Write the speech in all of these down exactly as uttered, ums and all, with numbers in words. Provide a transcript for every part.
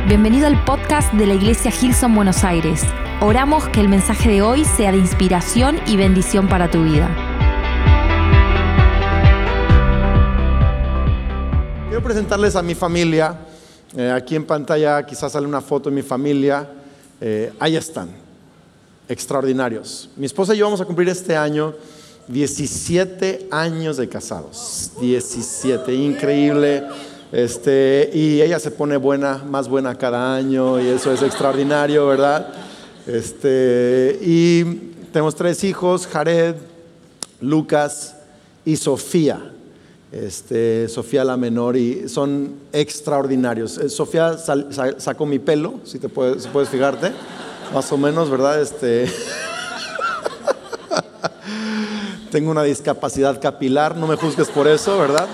Bienvenido al podcast de la Iglesia Hillsong Buenos Aires. Oramos que el mensaje de hoy sea de inspiración y bendición para tu vida. Quiero presentarles a mi familia. Eh, aquí en pantalla quizás sale una foto de mi familia. Eh, ahí están, extraordinarios. Mi esposa y yo vamos a cumplir este año diecisiete años de casados. diecisiete, increíble. Este, y ella se pone buena, más buena cada año, y eso es extraordinario, ¿verdad? Este, y tenemos tres hijos: Jared, Lucas y Sofía. Este, Sofía la menor, y son extraordinarios. Eh, Sofía sal, sal, sacó mi pelo, si te puedes, si puedes fijarte, más o menos, ¿verdad? Este, tengo una discapacidad capilar, no me juzgues por eso, ¿verdad?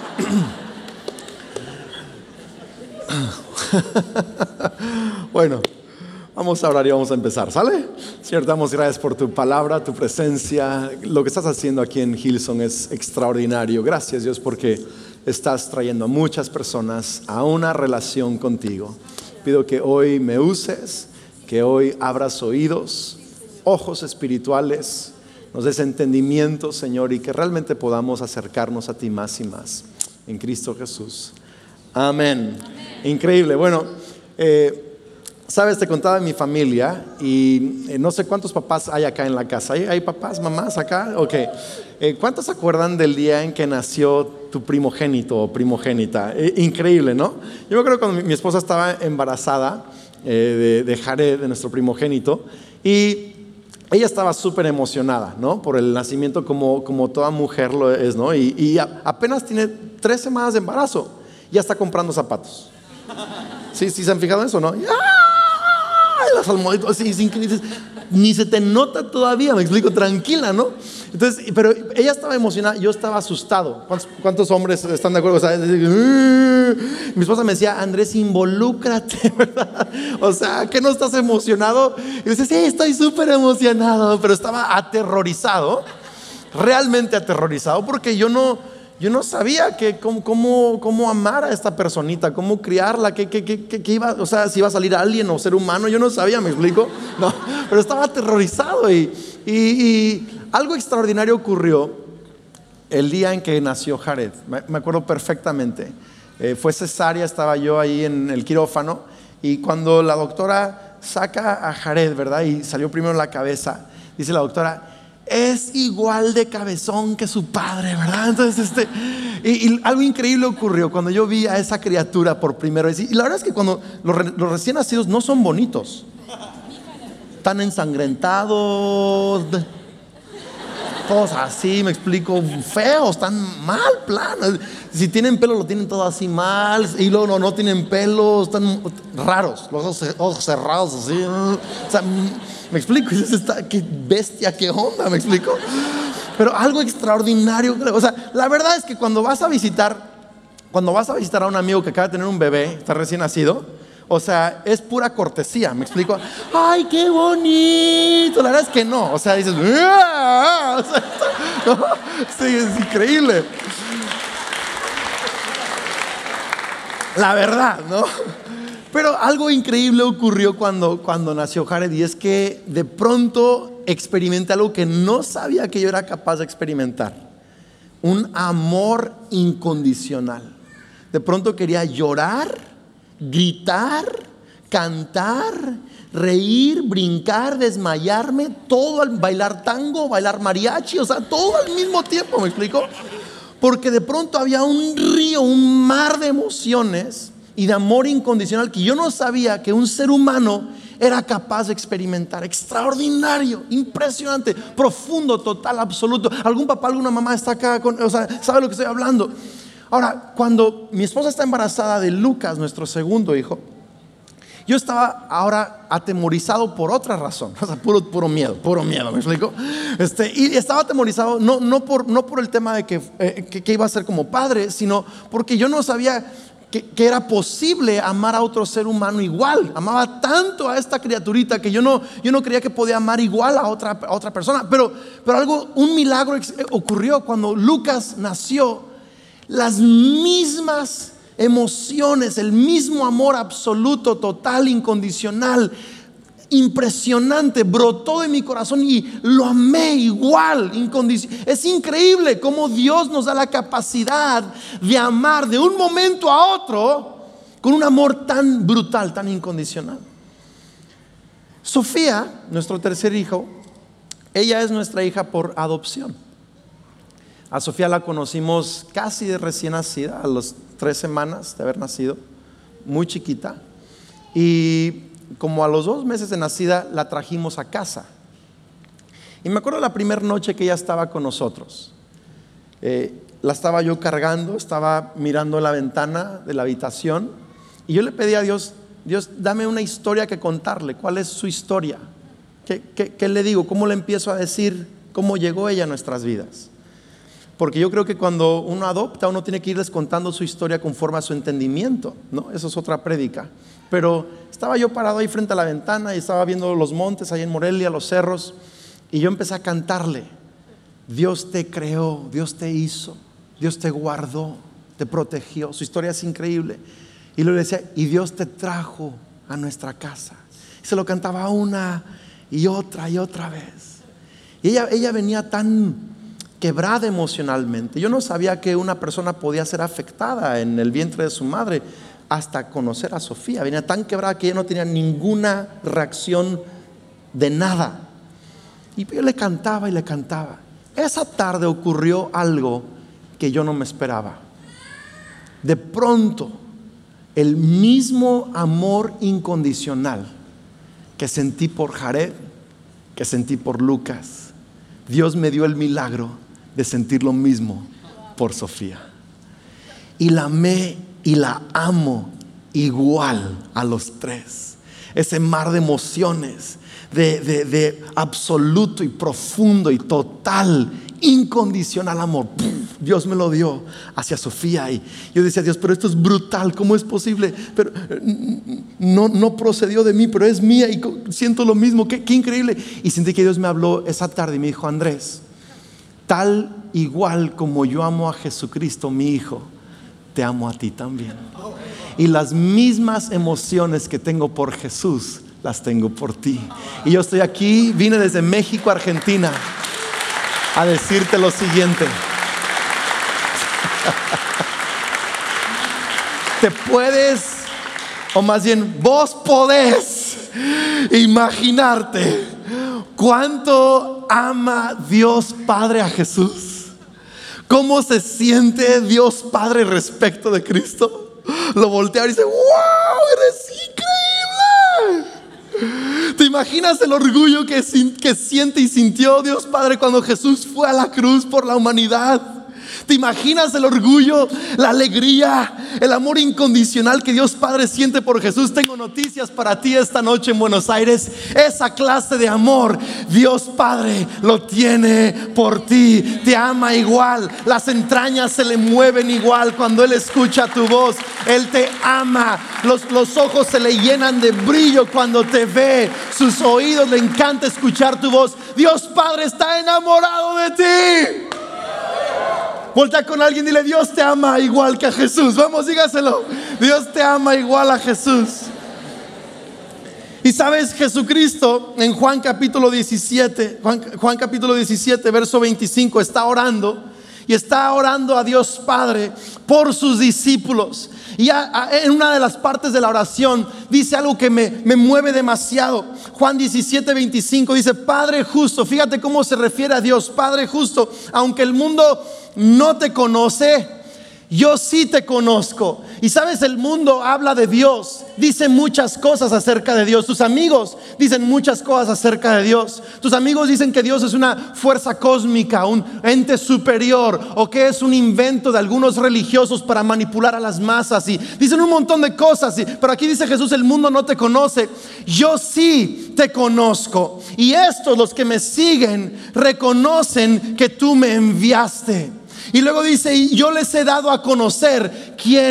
Bueno, vamos a orar y vamos a empezar, ¿sale? Señor, te damos gracias por tu palabra, tu presencia. Lo que estás haciendo aquí en Hillsong es extraordinario. Gracias, Dios, porque estás trayendo a muchas personas a una relación contigo. Pido que hoy me uses, que hoy abras oídos, ojos espirituales, nos des entendimiento, Señor, y que realmente podamos acercarnos a ti más y más. En Cristo Jesús. Amén. Amén. Increíble. Bueno, eh, sabes, te contaba de mi familia y eh, no sé cuántos papás hay acá en la casa. ¿Hay, hay papás, mamás acá? Ok. Eh, ¿Cuántos se acuerdan del día en que nació tu primogénito o primogénita? Eh, increíble, ¿no? Yo me acuerdo cuando mi, mi esposa estaba embarazada eh, de, de Jared, de nuestro primogénito, y ella estaba súper emocionada, ¿no? Por el nacimiento, como, como toda mujer lo es, ¿no? Y, y a, apenas tiene tres semanas de embarazo, ya está comprando zapatos. ¿Sí, sí se han fijado en eso, no? ¡Ay, las almohaditas! Sí, sí, ni se te nota todavía, me explico, tranquila, ¿no? Entonces, pero ella estaba emocionada, yo estaba asustado. ¿Cuántos, cuántos hombres están de acuerdo? O sea, mi esposa me decía: Andrés, involúcrate, ¿verdad? O sea, ¿qué no estás emocionado? Y yo decía: sí, estoy súper emocionado, pero estaba aterrorizado, realmente aterrorizado, porque yo no... Yo no sabía que, cómo, cómo, cómo amar a esta personita, cómo criarla, que, que, que, que iba, o sea, si iba a salir alguien o ser humano. Yo no sabía, ¿me explico? No, pero estaba aterrorizado y, y, y algo extraordinario ocurrió el día en que nació Jared. Me, me acuerdo perfectamente. Eh, fue cesárea, estaba yo ahí en el quirófano, y cuando la doctora saca a Jared, ¿verdad? Y salió primero la cabeza, dice la doctora: es igual de cabezón que su padre, ¿verdad? Entonces, este, y, y algo increíble ocurrió cuando yo vi a esa criatura por primera vez. Y la verdad es que cuando los, re, los recién nacidos no son bonitos, están ensangrentados, todos así, me explico, feos, están mal, planos. Si tienen pelo, lo tienen todo así mal, y luego no, no tienen pelo, están raros, los ojos, ojos cerrados así. O sea, me explico, y dices: qué bestia, qué onda, me explico. Pero algo extraordinario. O sea, la verdad es que cuando vas a visitar, cuando vas a visitar a un amigo que acaba de tener un bebé, está recién nacido, o sea, es pura cortesía, me explico. ¡Ay, qué bonito! La verdad es que no, o sea, dices: ¡ah! O sea, ¿no? Sí, es increíble. La verdad, ¿no? Pero algo increíble ocurrió cuando, cuando nació Jared, y es que de pronto experimenté algo que no sabía que yo era capaz de experimentar: un amor incondicional. De pronto quería llorar, gritar, cantar, reír, brincar, desmayarme, todo al bailar tango, bailar mariachi, o sea, todo al mismo tiempo, ¿me explico? Porque de pronto había un río, un mar de emociones y de amor incondicional que yo no sabía que un ser humano era capaz de experimentar. Extraordinario, impresionante, profundo, total, absoluto. Algún papá, alguna mamá está acá, con, o sea, sabe lo que estoy hablando. Ahora, cuando mi esposa está embarazada de Lucas, nuestro segundo hijo, yo estaba ahora atemorizado por otra razón, o sea, puro, puro miedo, puro miedo, ¿me explico? Este, y estaba atemorizado no, no, por, no por el tema de que, eh, que, que iba a ser como padre, sino porque yo no sabía que, que era posible amar a otro ser humano igual. Amaba tanto a esta criaturita que yo no, yo no creía que podía amar igual a otra, a otra persona. Pero, pero algo, un milagro ocurrió cuando Lucas nació. Las mismas emociones, el mismo amor absoluto, total, incondicional, impresionante, brotó de mi corazón y lo amé igual, incondicional. Es increíble cómo Dios nos da la capacidad de amar de un momento a otro con un amor tan brutal, tan incondicional. Sofía, nuestro tercer hijo, ella es nuestra hija por adopción. A Sofía la conocimos casi de recién nacida, a las tres semanas de haber nacido, muy chiquita. Y como a los dos meses de nacida la trajimos a casa. Y me acuerdo la primera noche que ella estaba con nosotros. Eh, la estaba yo cargando, estaba mirando la ventana de la habitación y yo le pedí a Dios, Dios, dame una historia que contarle. ¿Cuál es su historia? ¿Qué, qué, qué le digo? ¿Cómo le empiezo a decir cómo llegó ella a nuestras vidas? Porque yo creo que cuando uno adopta, uno tiene que irles contando su historia conforme a su entendimiento, ¿no? Eso es otra prédica. Pero estaba yo parado ahí frente a la ventana y estaba viendo los montes ahí en Morelia, los cerros, y yo empecé a cantarle: Dios te creó, Dios te hizo, Dios te guardó, te protegió. Su historia es increíble. Y luego le decía: y Dios te trajo a nuestra casa. Y se lo cantaba una y otra y otra vez. Y ella, ella venía tan quebrada emocionalmente. Yo no sabía que una persona podía ser afectada en el vientre de su madre hasta conocer a Sofía. Venía tan quebrada que ella no tenía ninguna reacción de nada. Y yo le cantaba y le cantaba. Esa tarde ocurrió algo que yo no me esperaba. De pronto, el mismo amor incondicional que sentí por Jared, que sentí por Lucas, Dios me dio el milagro de sentir lo mismo por Sofía. Y la amé y la amo igual a los tres. Ese mar de emociones, de, de, de absoluto y profundo y total, incondicional amor, Dios me lo dio hacia Sofía. Y yo decía: Dios, pero esto es brutal, ¿cómo es posible? Pero no, no procedió de mí, pero es mía y siento lo mismo. Qué, qué increíble. Y sentí que Dios me habló esa tarde y me dijo: Andrés, tal igual como yo amo a Jesucristo, mi hijo, te amo a ti también. Y las mismas emociones que tengo por Jesús, las tengo por ti. Y yo estoy aquí, vine desde México a Argentina a decirte lo siguiente. Te puedes, o más bien vos podés imaginarte cuánto ama Dios Padre a Jesús. ¿Cómo se siente Dios Padre respecto de Cristo? Lo voltea y dice: ¡wow! ¡Eres increíble! ¿Te imaginas el orgullo que, que siente y sintió Dios Padre cuando Jesús fue a la cruz por la humanidad? ¿Te imaginas el orgullo, la alegría, el amor incondicional que Dios Padre siente por Jesús? Tengo noticias para ti esta noche en Buenos Aires. Esa clase de amor Dios Padre lo tiene por ti. Te ama igual. Las entrañas se le mueven igual cuando Él escucha tu voz. Él te ama. Los, los ojos se le llenan de brillo cuando te ve. Sus oídos le encanta escuchar tu voz. Dios Padre está enamorado de ti. Voltea con alguien y dile: Dios te ama igual que a Jesús. Vamos, dígaselo. Dios te ama igual a Jesús. Y sabes, Jesucristo en Juan capítulo diecisiete, Juan, Juan capítulo diecisiete, verso veinticinco, está orando. Y está orando a Dios Padre por sus discípulos. Y a, a, en una de las partes de la oración dice algo que me, me mueve demasiado. Juan diecisiete, veinticinco dice: Padre justo. Fíjate cómo se refiere a Dios: Padre justo, aunque el mundo no te conoce, yo sí te conozco. Y sabes, el mundo habla de Dios, dice muchas cosas acerca de Dios. Tus amigos dicen muchas cosas acerca de Dios. Tus amigos dicen que Dios es una fuerza cósmica, un ente superior, o que es un invento de algunos religiosos para manipular a las masas. Y dicen un montón de cosas. Pero aquí dice Jesús: el mundo no te conoce, yo sí te conozco. Y estos, los que me siguen, reconocen que tú me enviaste. Y luego dice: y yo les he dado a conocer quién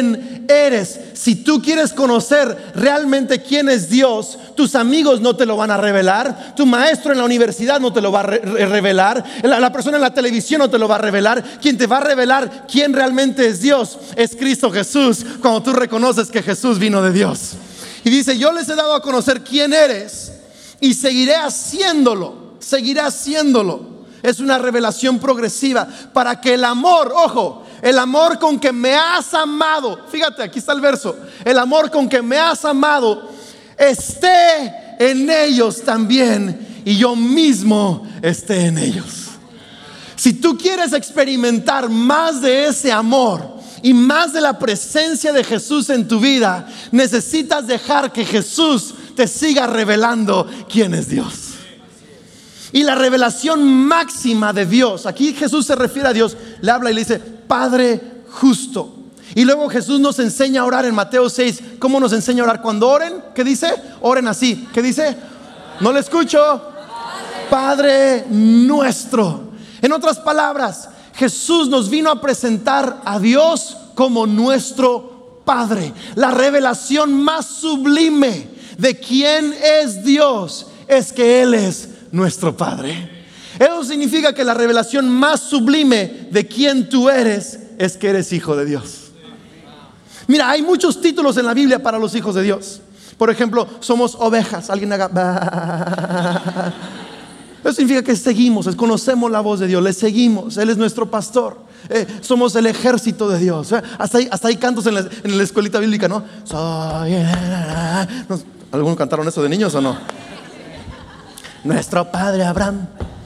eres. Si tú quieres conocer realmente quién es Dios, tus amigos no te lo van a revelar, tu maestro en la universidad no te lo va a re- revelar, la, la persona en la televisión no te lo va a revelar. Quien te va a revelar quién realmente es Dios es Cristo Jesús, cuando tú reconoces que Jesús vino de Dios. Y dice: yo les he dado a conocer quién eres y seguiré haciéndolo, seguiré haciéndolo. Es una revelación progresiva para que el amor, ojo, el amor con que me has amado, fíjate, aquí está el verso, el amor con que me has amado esté en ellos también y yo mismo esté en ellos. Si tú quieres experimentar más de ese amor y más de la presencia de Jesús en tu vida, necesitas dejar que Jesús te siga revelando quién es Dios. Y la revelación máxima de Dios, aquí Jesús se refiere a Dios, le habla y le dice: Padre justo. Y luego Jesús nos enseña a orar en Mateo seis. ¿Cómo nos enseña a orar? Cuando oren, ¿qué dice? Oren así. ¿Qué dice? No le escucho. Padre nuestro. En otras palabras, Jesús nos vino a presentar a Dios como nuestro Padre. La revelación más sublime de quién es Dios es que Él es nuestro Padre. Eso significa que la revelación más sublime de quién tú eres es que eres hijo de Dios. Mira, hay muchos títulos en la Biblia para los hijos de Dios. Por ejemplo, somos ovejas. Alguien haga bah. Eso significa que seguimos, conocemos la voz de Dios, le seguimos. Él es nuestro pastor. Eh, somos el ejército de Dios. Eh, hasta, hay, hasta hay cantos en la, en la escuelita bíblica, ¿no? Soy, ¿no? ¿Algunos cantaron eso de niños o no? Nuestro padre Abraham.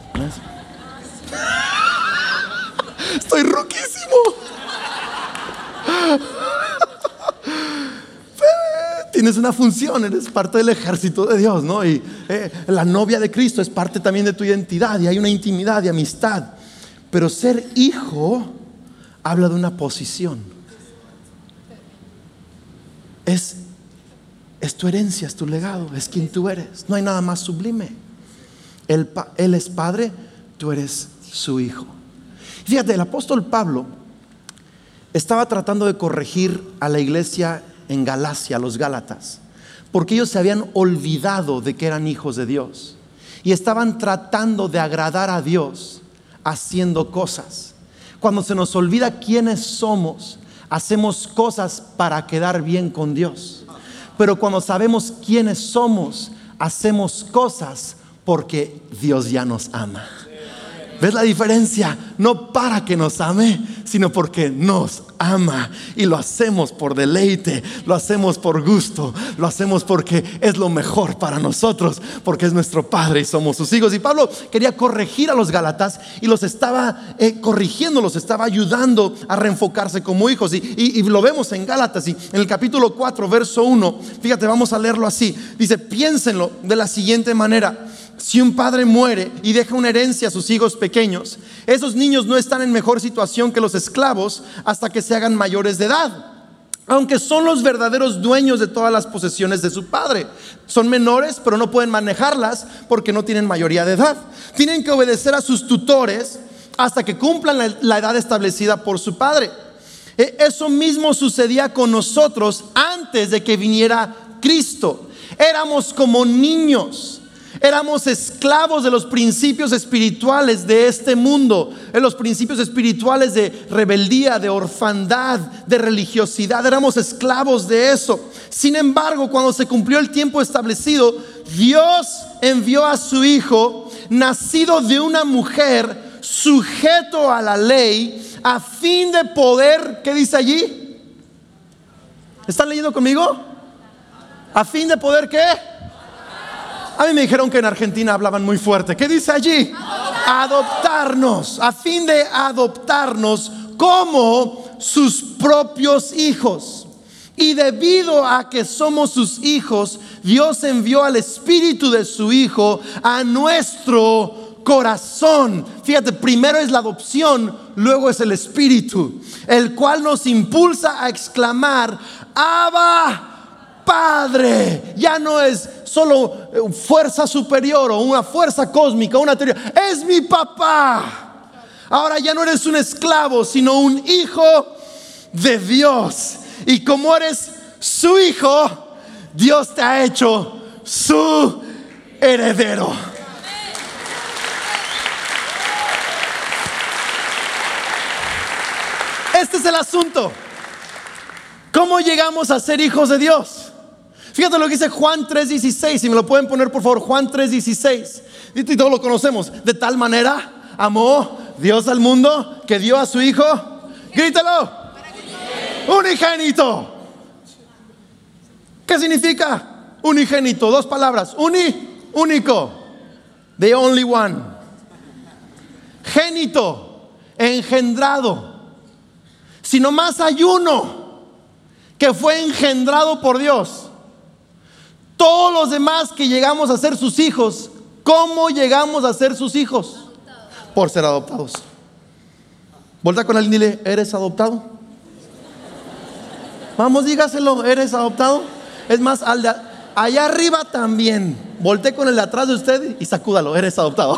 Estoy roquísimo. Tienes una función, eres parte del ejército de Dios, ¿no? Y eh, la novia de Cristo es parte también de tu identidad, y hay una intimidad y amistad. Pero ser hijo habla de una posición. Es, es tu herencia, es tu legado, es quien tú eres. No hay nada más sublime. Él, él es padre, tú eres su hijo. Fíjate, el apóstol Pablo estaba tratando de corregir a la iglesia en Galacia, los Gálatas, porque ellos se habían olvidado de que eran hijos de Dios y estaban tratando de agradar a Dios haciendo cosas. Cuando se nos olvida quiénes somos, hacemos cosas para quedar bien con Dios. Pero cuando sabemos quiénes somos, hacemos cosas porque Dios ya nos ama. ¿Ves la diferencia? No para que nos ame, sino porque nos ama. Y lo hacemos por deleite, lo hacemos por gusto, lo hacemos porque es lo mejor para nosotros, porque es nuestro Padre y somos sus hijos. Y Pablo quería corregir a los Gálatas y los estaba eh, corrigiendo, los estaba ayudando a reenfocarse como hijos. Y, y, y lo vemos en Gálatas, y en el capítulo cuatro, verso uno. Fíjate, vamos a leerlo así. Dice: piénsenlo de la siguiente manera. Si un padre muere y deja una herencia a sus hijos pequeños, esos niños no están en mejor situación que los esclavos hasta que se hagan mayores de edad, aunque son los verdaderos dueños de todas las posesiones de su padre. Son menores, pero no pueden manejarlas porque no tienen mayoría de edad. Tienen que obedecer a sus tutores hasta que cumplan la, la edad establecida por su padre. Eso mismo sucedía con nosotros antes de que viniera Cristo. Éramos como niños. Éramos esclavos de los principios espirituales de este mundo, de los principios espirituales de rebeldía, de orfandad, de religiosidad. Éramos esclavos de eso. Sin embargo, cuando se cumplió el tiempo establecido, Dios envió a su Hijo, nacido de una mujer, sujeto a la ley, a fin de poder, ¿qué dice allí? ¿Están leyendo conmigo? A fin de poder, ¿qué? A mí me dijeron que en Argentina hablaban muy fuerte. ¿Qué dice allí? Adoptarnos, a fin de adoptarnos como sus propios hijos. Y debido a que somos sus hijos, Dios envió al Espíritu de su Hijo a nuestro corazón. Fíjate, primero es la adopción, luego es el Espíritu, el cual nos impulsa a exclamar: Abba, Padre. Ya no es solo fuerza superior o una fuerza cósmica, una teoría. Es mi papá. Ahora ya no eres un esclavo, sino un hijo de Dios. Y como eres su hijo, Dios te ha hecho su heredero. Este es el asunto. ¿Cómo llegamos a ser hijos de Dios? Fíjate lo que dice Juan tres dieciséis. Si me lo pueden poner por favor, Juan tres dieciséis. Y todos lo conocemos. De tal manera amó Dios al mundo que dio a su hijo. Grítalo. Unigénito. ¿Qué significa unigénito? Dos palabras. Uni, único. The only one. Génito, engendrado. Si nomás hay uno que fue engendrado por Dios, todos los demás que llegamos a ser sus hijos, ¿cómo llegamos a ser sus hijos? Por ser adoptados. Volta con alguien y dile, ¿eres adoptado? Vamos, dígaselo, ¿eres adoptado? Es más, al de allá arriba también. Volté con el de atrás de usted y sacúdalo, ¿eres adoptado?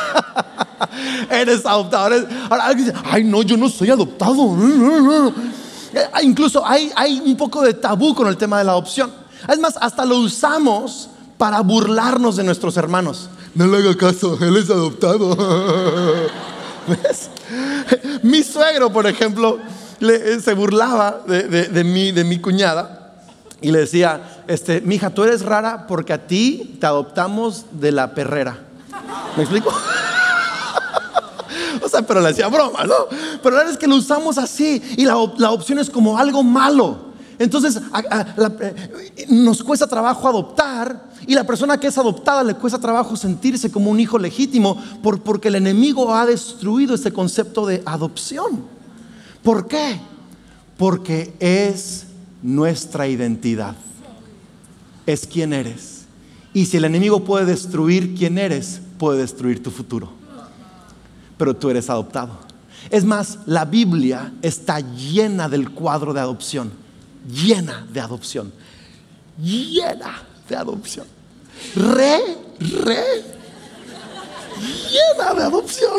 Eres adoptado. Eres... Ahora alguien dice, ay no, yo no soy adoptado. Incluso hay, hay un poco de tabú con el tema de la adopción. Es más, hasta lo usamos para burlarnos de nuestros hermanos. No le haga caso, él es adoptado. ¿Ves? Mi suegro, por ejemplo, le, se burlaba de, de, de, mi, de mi cuñada y le decía, este, mija, tú eres rara porque a ti te adoptamos de la perrera. ¿Me explico? O sea, pero le decía broma, ¿no? Pero la verdad es que lo usamos así. Y la, la adopción es como algo malo. Entonces a, a, la, eh, nos cuesta trabajo adoptar. Y la persona que es adoptada le cuesta trabajo sentirse como un hijo legítimo, por, porque el enemigo ha destruido este concepto de adopción. ¿Por qué? Porque es nuestra identidad. Es quién eres. Y si el enemigo puede destruir quién eres, puede destruir tu futuro. Pero tú eres adoptado. Es más, la Biblia está llena del cuadro de adopción. Llena de adopción. Llena de adopción. Re, re, llena de adopción.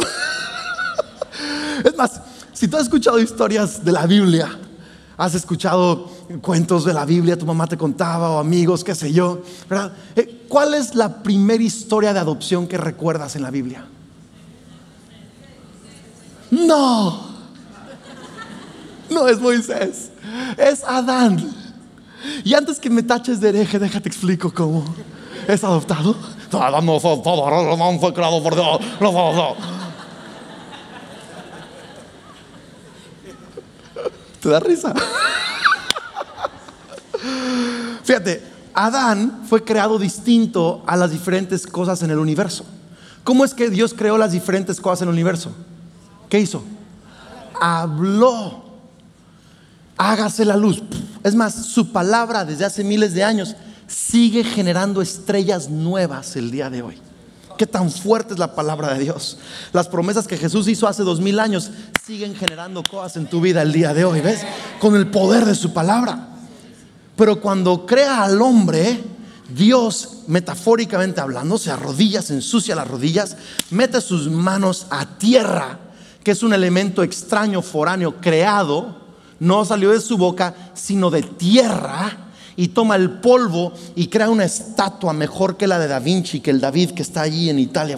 Es más, si tú has escuchado historias de la Biblia, has escuchado cuentos de la Biblia, tu mamá te contaba o amigos, qué sé yo, ¿verdad? ¿Cuál es la primera historia de adopción que recuerdas en la Biblia? No, no es Moisés, es Adán. Y antes que me taches de hereje, déjate explico cómo es adoptado. No, Adán no fue adoptado, Adán fue creado por Dios. No fue adoptado. ¿Te da risa? Fíjate, Adán fue creado distinto a las diferentes cosas en el universo. ¿Cómo es que Dios creó las diferentes cosas en el universo? ¿Qué hizo? Habló. Hágase la luz. Es más, su palabra desde hace miles de años sigue generando estrellas nuevas el día de hoy. Qué tan fuerte es la palabra de Dios. Las promesas que Jesús hizo hace dos mil años siguen generando cosas en tu vida el día de hoy, ¿ves? Con el poder de su palabra. Pero cuando crea al hombre, Dios, metafóricamente hablando, se arrodilla, se ensucia las rodillas, mete sus manos a tierra, que es un elemento extraño, foráneo, creado, no salió de su boca, sino de tierra, y toma el polvo y crea una estatua mejor que la de Da Vinci, que el David que está allí en Italia.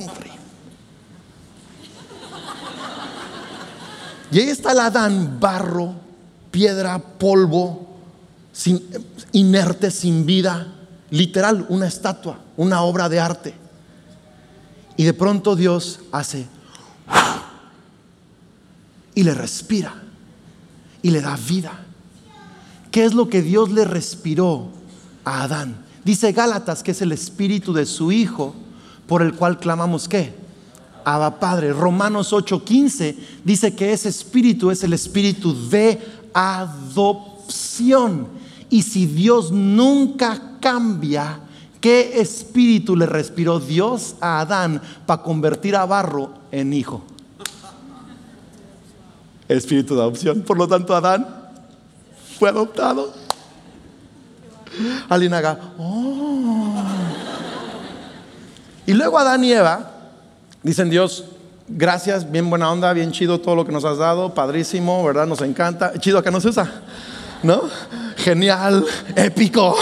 Y ahí está el Adán, barro, piedra, polvo, sin, inerte, sin vida, literal, una estatua, una obra de arte. Y de pronto Dios hace y le respira y le da vida. ¿Qué es lo que Dios le respiró a Adán? Dice Gálatas que es el espíritu de su Hijo, por el cual clamamos ¿qué? Abba Padre. Romanos ocho quince dice que ese espíritu es el espíritu de adopción. Y si Dios nunca cambia, ¿qué espíritu le respiró Dios a Adán para convertir a barro en hijo? El espíritu de adopción. Por lo tanto, Adán fue adoptado. Alguien haga oh. Y luego Adán y Eva dicen: Dios, gracias, bien buena onda, bien chido todo lo que nos has dado, padrísimo, ¿verdad? Nos encanta. Chido, acá no se usa. ¿no? Genial, épico,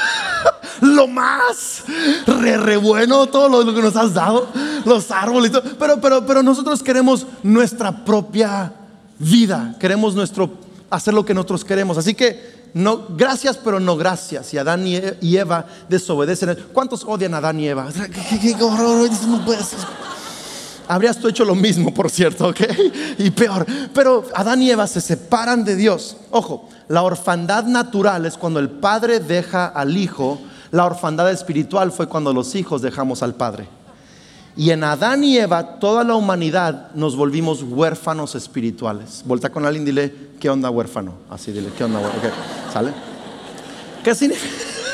lo más re, re bueno, todo lo, lo que nos has dado, los árboles y todo. Pero, pero, pero nosotros queremos nuestra propia vida, queremos nuestro, hacer lo que nosotros queremos. Así que no, gracias, pero no gracias. Y Adán y Eva desobedecen. ¿Cuántos odian a Adán y Eva? ¿Qué, qué, qué horror? No puedes. Habrías tú hecho lo mismo, por cierto, ¿ok? Y peor. Pero Adán y Eva se separan de Dios. Ojo, la orfandad natural es cuando el padre deja al hijo. La orfandad espiritual fue cuando los hijos dejamos al padre. Y en Adán y Eva, toda la humanidad nos volvimos huérfanos espirituales. Volta con alguien, dile, ¿qué onda huérfano? Así, dile, ¿qué onda huérfano? Okay. ¿Sale? ¿Qué significa?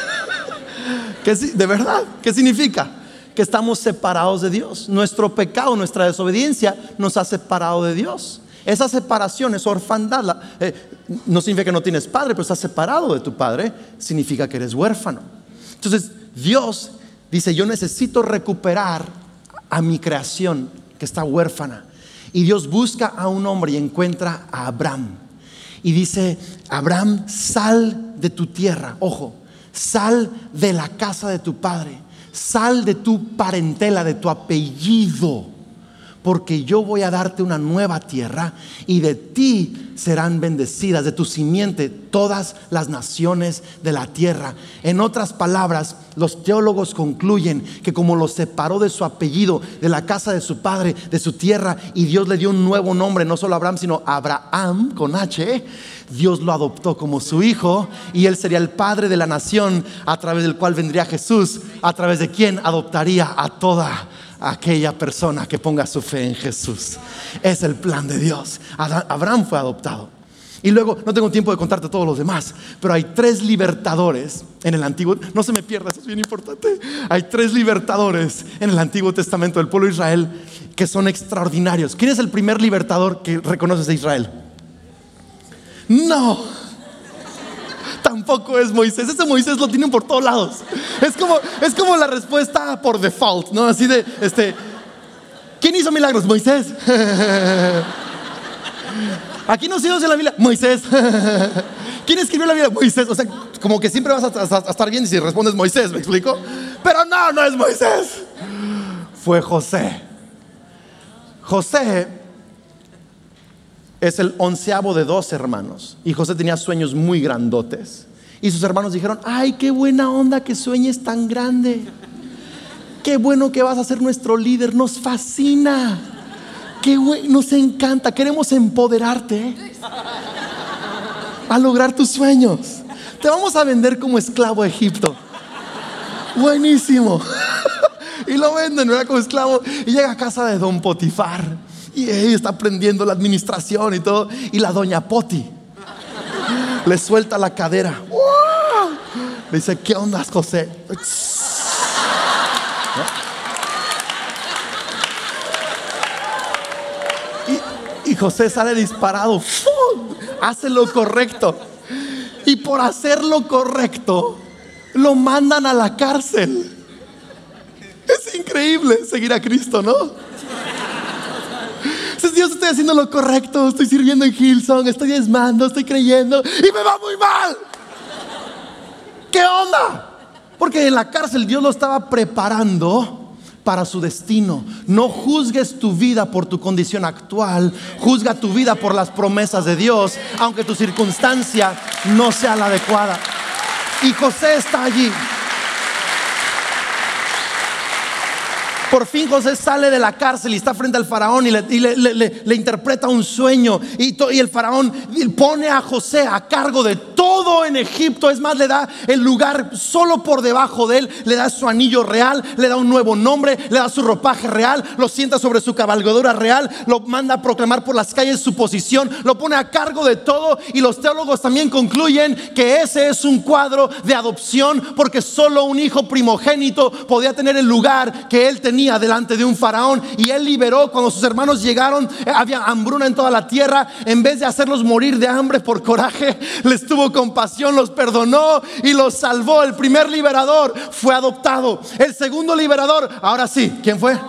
¿Qué, de verdad, ¿qué significa? Que estamos separados de Dios. Nuestro pecado, nuestra desobediencia nos ha separado de Dios. Esa separación, esa orfandad, la, eh, no significa que no tienes padre, pero estás separado de tu padre, significa que eres huérfano. Entonces Dios dice, yo necesito recuperar a mi creación que está huérfana. Y Dios busca a un hombre y encuentra a Abraham. Y dice, Abraham, sal de tu tierra. Ojo, sal de la casa de tu padre. Sal de tu parentela, de tu apellido, porque yo voy a darte una nueva tierra y de ti serán bendecidas, de tu simiente, todas las naciones de la tierra. En otras palabras, los teólogos concluyen que como lo separó de su apellido, de la casa de su padre, de su tierra, y Dios le dio un nuevo nombre, no solo Abraham, sino Abraham con H, Dios lo adoptó como su hijo y él sería el padre de la nación a través del cual vendría Jesús, a través de quien adoptaría a toda aquella persona que ponga su fe en Jesús. Es el plan de Dios. Abraham fue adoptado. Y luego, no tengo tiempo de contarte todos los demás, pero hay tres libertadores en el Antiguo. No se me pierda, eso es bien importante. Hay tres libertadores en el Antiguo Testamento del pueblo de Israel que son extraordinarios. ¿Quién es el primer libertador que reconoces de Israel? No, tampoco es Moisés. Ese Moisés lo tienen por todos lados. Es como, es como la respuesta por default, ¿no? Así de, este, ¿quién hizo milagros? Moisés. Aquí no se en la Biblia, Moisés. ¿Quién escribió la Biblia? Moisés. O sea, como que siempre vas a, a, a estar bien si respondes Moisés, ¿me explico? Pero no, no es Moisés. Fue José. José es el onceavo de dos hermanos. Y José tenía sueños muy grandotes. Y sus hermanos dijeron, ay, qué buena onda que sueñes tan grande. Qué bueno que vas a ser nuestro líder, nos fascina. Qué bueno, nos encanta, queremos empoderarte a lograr tus sueños. Te vamos a vender como esclavo a Egipto. Buenísimo. Y lo venden, ¿verdad? Como esclavo. Y llega a casa de don Potifar. Y ella está aprendiendo la administración y todo. Y la doña Poti le suelta la cadera. ¡Wow! Le dice, ¿qué onda, José? Y, y José sale disparado. ¡Fum! Hace lo correcto. Y por hacer lo correcto, lo mandan a la cárcel. Es increíble seguir a Cristo, ¿no? Dios, estoy haciendo lo correcto, estoy sirviendo en Hillsong, estoy diezmando, estoy creyendo y me va muy mal. ¿Qué onda? Porque en la cárcel Dios lo estaba preparando para su destino. No juzgues tu vida por tu condición actual, juzga tu vida por las promesas de Dios, aunque tu circunstancia no sea la adecuada. Y José está allí. Por fin José sale de la cárcel y está frente al faraón y le, y le, le, le, le interpreta un sueño y, to, y el faraón pone a José a cargo de todo en Egipto. Es más, le da el lugar solo por debajo de él, le da su anillo real, le da un nuevo nombre, le da su ropaje real, lo sienta sobre su cabalgadura real, lo manda a proclamar por las calles su posición, lo pone a cargo de todo. Y los teólogos también concluyen que ese es un cuadro de adopción, porque solo un hijo primogénito podía tener el lugar que él tenía delante de un faraón. Y él liberó cuando sus hermanos llegaron. Había hambruna en toda la tierra. En vez de hacerlos morir de hambre por coraje, les tuvo compasión, los perdonó y los salvó. El primer liberador fue adoptado. El segundo liberador, ahora sí, ¿quién fue?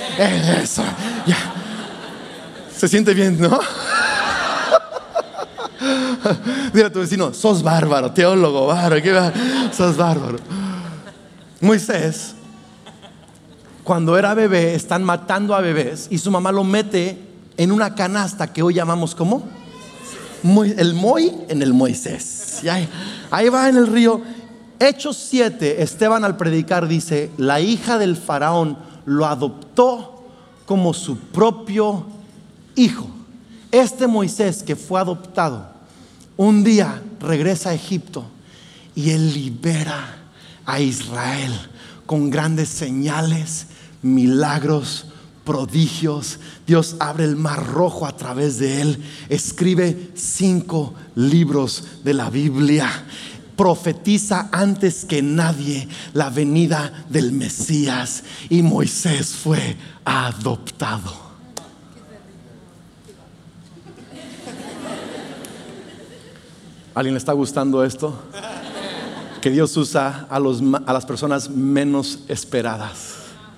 Eso, ya. Se siente bien, ¿no? Dile a tu vecino, sos bárbaro, teólogo, bárbaro, ¿qué va? Sos bárbaro. Moisés, cuando era bebé, están matando a bebés y su mamá lo mete en una canasta que hoy llamamos ¿cómo? El Moi en el Moisés. Y ahí, ahí va en el río. Hechos siete, Esteban al predicar dice, la hija del faraón lo adoptó como su propio hijo. Este Moisés que fue adoptado, un día regresa a Egipto y él libera a Israel con grandes señales, milagros, prodigios. Dios abre el mar rojo a través de él, escribe cinco libros de la Biblia, profetiza antes que nadie la venida del Mesías, y Moisés fue adoptado. ¿Alguien le está gustando esto? Que Dios usa a, los, a las personas menos esperadas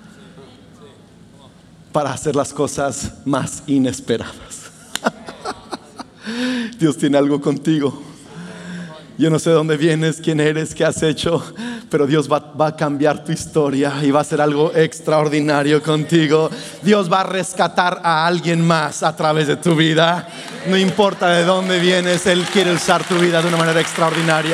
para hacer las cosas más inesperadas. Dios tiene algo contigo. Yo no sé de dónde vienes, quién eres, qué has hecho, pero Dios va, va a cambiar tu historia y va a hacer algo extraordinario contigo. Dios va a rescatar a alguien más a través de tu vida. No importa de dónde vienes, Él quiere usar tu vida de una manera extraordinaria.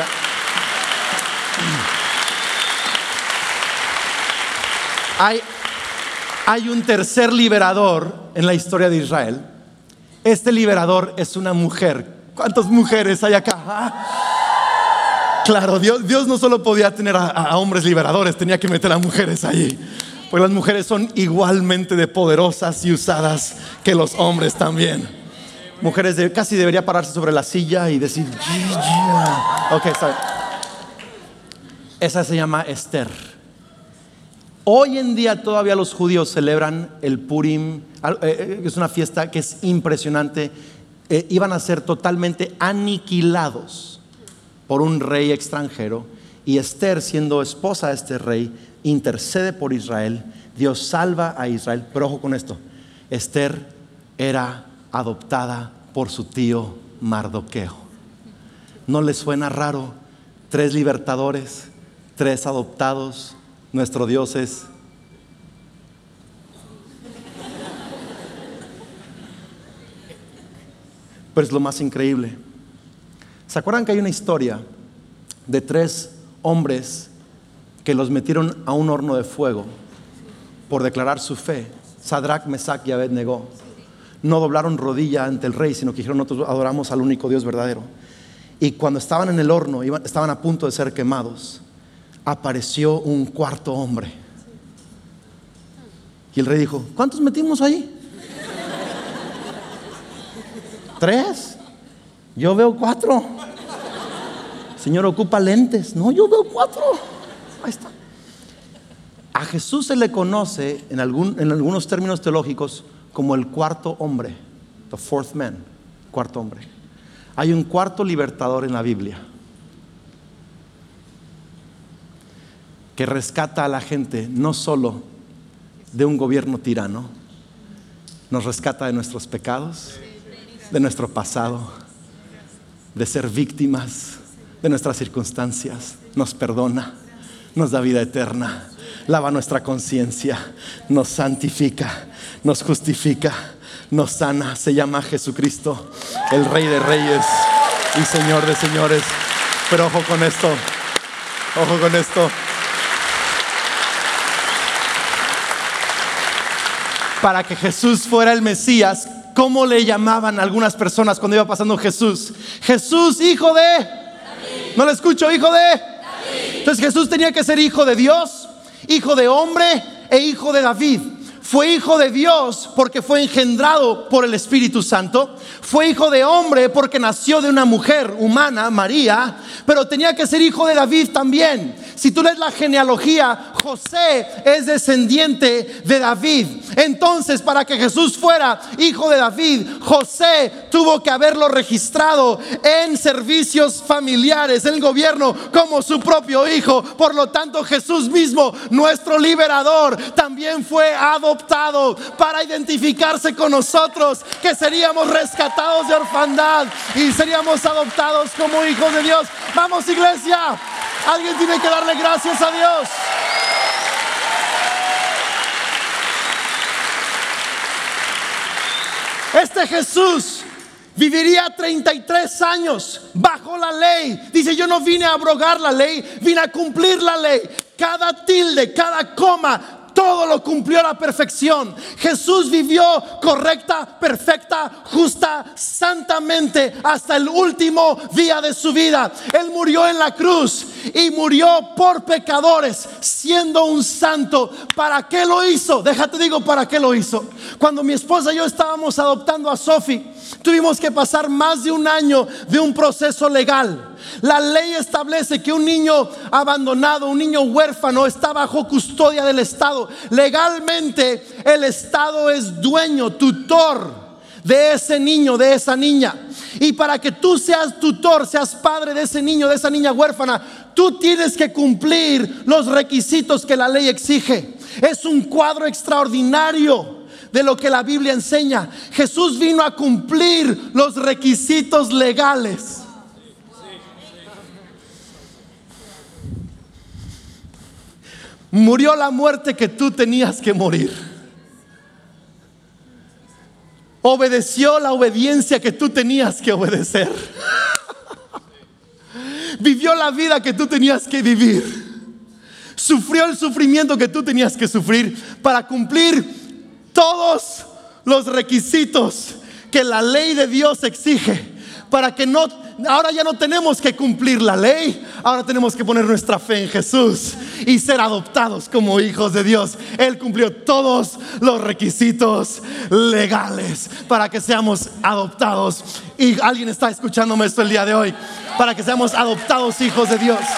Hay, hay un tercer liberador en la historia de Israel. Este liberador es una mujer. ¿Cuántas mujeres hay acá? ¿Ah? Claro, Dios, Dios no solo podía tener a, a hombres liberadores, tenía que meter a mujeres allí, porque las mujeres son igualmente de poderosas y usadas que los hombres también. Mujeres de, casi debería pararse sobre la silla y decir yeah. Ok, sorry. Esa se llama Esther. Hoy en día todavía los judíos celebran el Purim. Es una fiesta que es impresionante. eh, Iban a ser totalmente aniquilados por un rey extranjero, y Esther, siendo esposa de este rey, intercede por Israel. Dios salva a Israel. Pero ojo con esto, Esther era adoptada por su tío Mardoqueo. ¿No les suena raro? Tres libertadores, tres adoptados. Nuestro Dios es pero es lo más increíble. ¿Se acuerdan que hay una historia de tres hombres que los metieron a un horno de fuego por declarar su fe? Sadrach, Mesach y Abednego. No doblaron rodilla ante el rey, sino que dijeron: nosotros adoramos al único Dios verdadero. Y cuando estaban en el horno, iban, estaban a punto de ser quemados, apareció un cuarto hombre. Y el rey dijo: ¿cuántos metimos ahí? ¿Tres? Yo veo cuatro. Señor, ocupa lentes. No, yo veo cuatro. Ahí está. A Jesús se le conoce en, algún, en algunos términos teológicos como el cuarto hombre, the fourth man, cuarto hombre. Hay un cuarto libertador en la Biblia que rescata a la gente no solo de un gobierno tirano, nos rescata de nuestros pecados, de nuestro pasado, de ser víctimas de nuestras circunstancias. Nos perdona, nos da vida eterna, lava nuestra conciencia, nos santifica, nos justifica, nos sana. Se llama Jesucristo, el Rey de Reyes y Señor de Señores. Pero ojo con esto, ojo con esto. Para que Jesús fuera el Mesías, ¿cómo le llamaban algunas personas cuando iba pasando Jesús? Jesús, hijo de David. No le escucho, hijo de David. Entonces Jesús tenía que ser hijo de Dios, hijo de hombre e hijo de David. Fue hijo de Dios porque fue engendrado por el Espíritu Santo. Fue hijo de hombre porque nació de una mujer humana, María. Pero tenía que ser hijo de David también. Si tú lees la genealogía, José es descendiente de David. Entonces, para que Jesús fuera hijo de David, José tuvo que haberlo registrado en servicios familiares, en el gobierno, como su propio hijo. Por lo tanto, Jesús mismo, nuestro liberador, también fue adoptado para identificarse con nosotros, que seríamos rescatados de orfandad y seríamos adoptados como hijos de Dios. Vamos, iglesia, alguien tiene que darle gracias a Dios. Este Jesús viviría treinta y tres años bajo la ley. Dice: yo no vine a abrogar la ley, vine a cumplir la ley. Cada tilde, cada coma, todo lo cumplió a la perfección. Jesús vivió correcta, perfecta, justa, santamente hasta el último día de su vida. Él murió en la cruz y murió por pecadores, siendo un santo. ¿Para qué lo hizo? Déjate digo para qué lo hizo. Cuando mi esposa y yo estábamos adoptando a Sophie, tuvimos que pasar más de un año de un proceso legal. La ley establece que un niño abandonado, un niño huérfano, está bajo custodia del Estado. Legalmente el Estado es dueño, tutor de ese niño, de esa niña. Y para que tú seas tutor, seas padre de ese niño, de esa niña huérfana, tú tienes que cumplir los requisitos que la ley exige. Es un cuadro extraordinario de lo que la Biblia enseña. Jesús vino a cumplir los requisitos legales. Murió la muerte que tú tenías que morir. Obedeció la obediencia que tú tenías que obedecer. Vivió la vida que tú tenías que vivir. Sufrió el sufrimiento que tú tenías que sufrir para cumplir todos los requisitos que la ley de Dios exige. Para que no, ahora ya no tenemos que cumplir la ley, ahora tenemos que poner nuestra fe en Jesús y ser adoptados como hijos de Dios. Él cumplió todos los requisitos legales para que seamos adoptados. Y alguien está escuchándome esto el día de hoy, para que seamos adoptados hijos de Dios.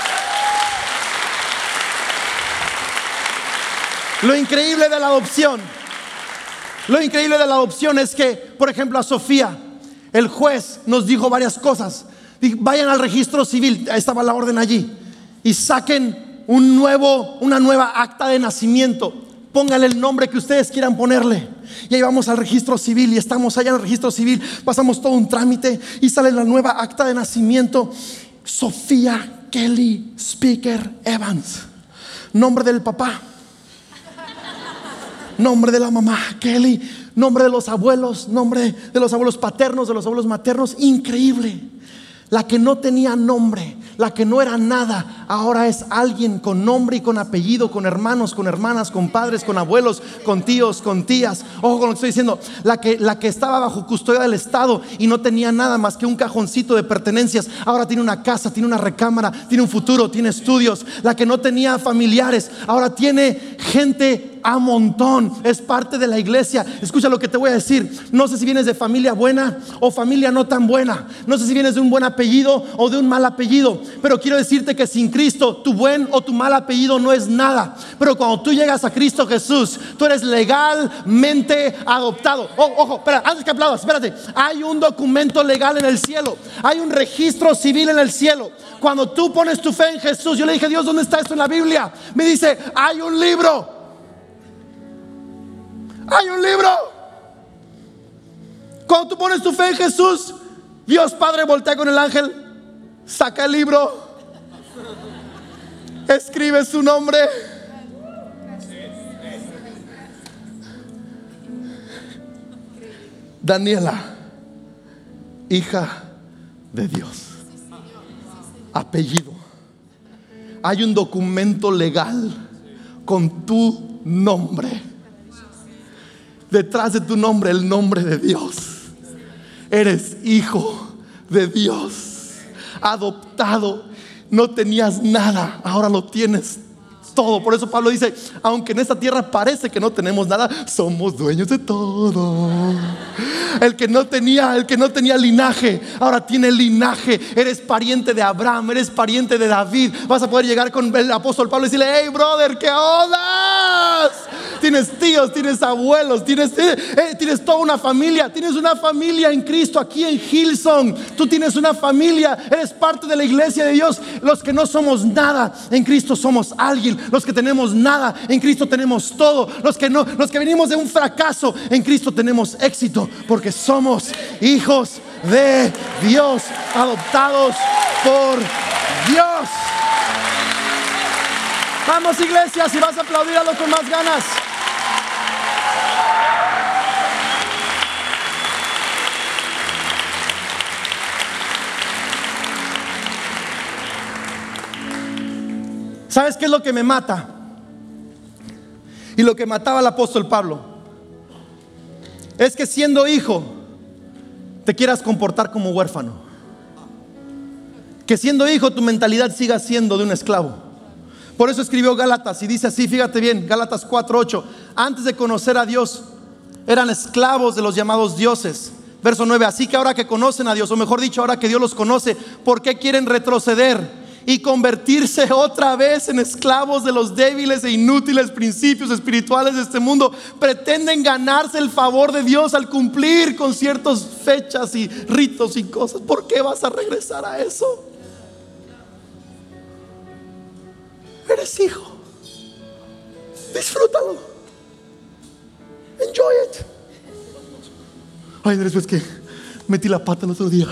Lo increíble de la adopción, lo increíble de la adopción es que, por ejemplo, a Sofía, el juez nos dijo varias cosas. Vayan al registro civil, estaba la orden allí, y saquen un nuevo, una nueva acta de nacimiento. Pónganle el nombre que ustedes quieran ponerle. Y ahí vamos al registro civil y estamos allá en el registro civil. Pasamos todo un trámite y sale la nueva acta de nacimiento: Sofía Kelly Speaker Evans. Nombre del papá, nombre de la mamá, Kelly. Nombre de los abuelos, nombre de los abuelos paternos, de los abuelos maternos. Increíble. La que no tenía nombre, la que no era nada, ahora es alguien con nombre y con apellido, con hermanos, con hermanas, con padres, con abuelos, con tíos, con tías. Ojo con lo que estoy diciendo. La que, la que estaba bajo custodia del Estado y no tenía nada más que un cajoncito de pertenencias, ahora tiene una casa, tiene una recámara, tiene un futuro, tiene estudios. La que no tenía familiares, ahora tiene gente a montón, es parte de la iglesia. Escucha lo que te voy a decir. No sé si vienes de familia buena o familia no tan buena. No sé si vienes de un buen apellido o de un mal apellido, pero quiero decirte que sin Cristo tu buen o tu mal apellido no es nada. Pero cuando tú llegas a Cristo Jesús, tú eres legalmente adoptado. Oh, ojo, espera, antes que aplaudas, espérate. Hay un documento legal en el cielo, hay un registro civil en el cielo. Cuando tú pones tu fe en Jesús, yo le dije: Dios, ¿dónde está esto en la Biblia? Me dice: hay un libro. Hay un libro. Cuando tú pones tu fe en Jesús, Dios Padre voltea con el ángel, saca el libro, escribe su nombre. Daniela, hija de Dios. Apellido. Hay un documento legal con tu nombre. Detrás de tu nombre, el nombre de Dios. Eres hijo de Dios, adoptado. No tenías nada, ahora lo tienes todo. Por eso Pablo dice, aunque en esta tierra parece que no tenemos nada, somos dueños de todo. El que no tenía, el que no tenía linaje, ahora tiene linaje. Eres pariente de Abraham, eres pariente de David. Vas a poder llegar con el apóstol Pablo y decirle, hey brother, ¿qué ondas? Tienes tíos, tienes abuelos, tienes, eh, tienes toda una familia. Tienes una familia en Cristo aquí en Hillsong. Tú tienes una familia, eres parte de la iglesia de Dios. Los que no somos nada, en Cristo somos alguien. Los que tenemos nada, en Cristo tenemos todo. Los que no, los que venimos de un fracaso, en Cristo tenemos éxito, porque somos hijos de Dios, adoptados por Dios. Vamos, iglesia, si vas a aplaudir, hazlo con más ganas. ¿Sabes qué es lo que me mata? Y lo que mataba al apóstol Pablo es que siendo hijo te quieras comportar como huérfano. Que siendo hijo tu mentalidad siga siendo de un esclavo. Por eso escribió Gálatas y dice así, fíjate bien, Gálatas cuatro ocho. Antes de conocer a Dios eran esclavos de los llamados dioses. Verso nueve, así que ahora que conocen a Dios, o mejor dicho, ahora que Dios los conoce, ¿por qué quieren retroceder y convertirse otra vez en esclavos de los débiles e inútiles principios espirituales de este mundo? Pretenden ganarse el favor de Dios al cumplir con ciertas fechas y ritos y cosas. ¿Por qué vas a regresar a eso? Eres hijo, disfrútalo, enjoy it. Ay, Andrés, pues que metí la pata el otro día.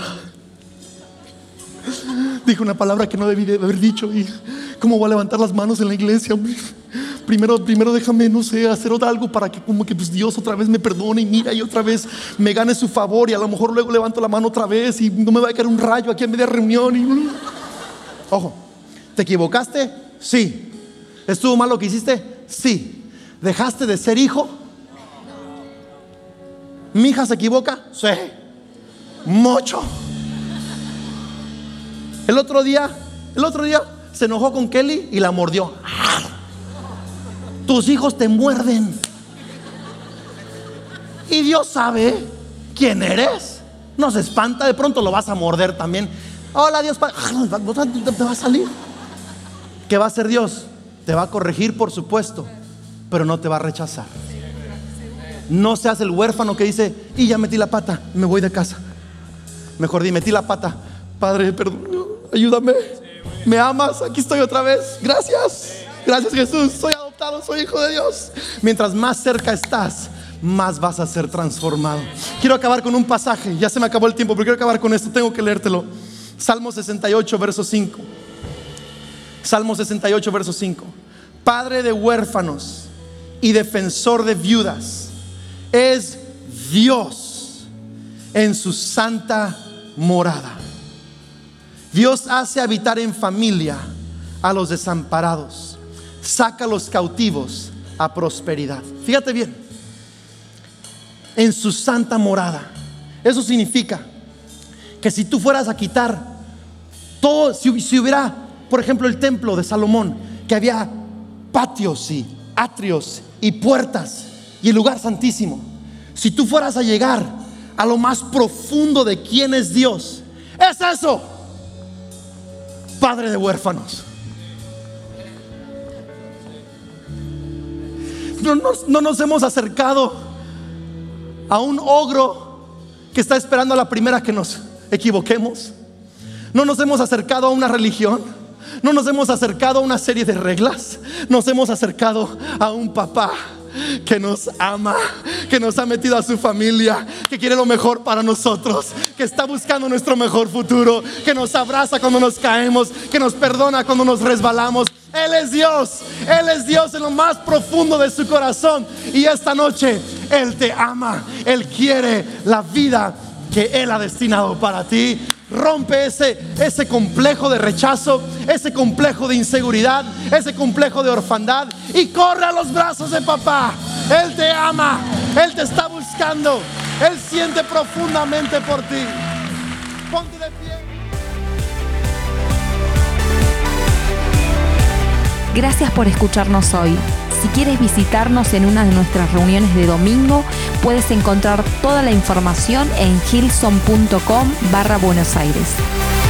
Dije una palabra que no debí de haber dicho. Y ¿cómo voy a levantar las manos en la iglesia? Primero, primero déjame, no sé, hacer algo para que como que pues Dios otra vez me perdone y mira y otra vez me gane su favor. Y a lo mejor luego levanto la mano otra vez y no me va a caer un rayo aquí en media reunión y... Ojo, ¿te equivocaste? Sí. ¿Estuvo mal lo que hiciste? Sí. ¿Dejaste de ser hijo? ¿Mi hija se equivoca? Sí. Mucho. El otro día, el otro día se enojó con Kelly y la mordió. Tus hijos te muerden. Y Dios sabe quién eres. No se espanta, de pronto lo vas a morder también. Hola Dios, te va a salir. ¿Qué va a hacer Dios? Te va a corregir, por supuesto, pero no te va a rechazar. No seas el huérfano que dice, y ya metí la pata, me voy de casa. Mejor di, metí la pata. Padre, perdón, ayúdame. ¿Me amas? Aquí estoy otra vez. Gracias. Gracias, Jesús. Soy adoptado, soy hijo de Dios. Mientras más cerca estás, más vas a ser transformado. Quiero acabar con un pasaje. Ya se me acabó el tiempo, pero quiero acabar con esto. Tengo que leértelo. Salmo sesenta y ocho, verso cinco. Salmo sesenta y ocho, verso cinco. Padre de huérfanos y defensor de viudas es Dios en su santa morada. Dios hace habitar en familia a los desamparados, saca a los cautivos a prosperidad. Fíjate bien, en su santa morada. Eso significa que si tú fueras a quitar todo, si, si hubiera, por ejemplo, el templo de Salomón, que había patios y atrios y puertas y el lugar santísimo, si tú fueras a llegar a lo más profundo de quién es Dios, es eso: Padre de huérfanos. No nos, no nos hemos acercado a un ogro que está esperando a la primera que nos equivoquemos. No nos hemos acercado a una religión. No nos hemos acercado a una serie de reglas. Nos hemos acercado a un papá que nos ama, que nos ha metido a su familia, que quiere lo mejor para nosotros, que está buscando nuestro mejor futuro, que nos abraza cuando nos caemos, que nos perdona cuando nos resbalamos. Él es Dios, Él es Dios en lo más profundo de su corazón. Y esta noche Él te ama, Él quiere la vida que Él ha destinado para ti. Rompe ese, ese complejo de rechazo, ese complejo de inseguridad, ese complejo de orfandad y corre a los brazos de papá. Él te ama, Él te está buscando, Él siente profundamente por ti. Ponte de pie. Gracias por escucharnos hoy. Si quieres visitarnos en una de nuestras reuniones de domingo, puedes encontrar toda la información en hillsong punto com barra Buenos Aires.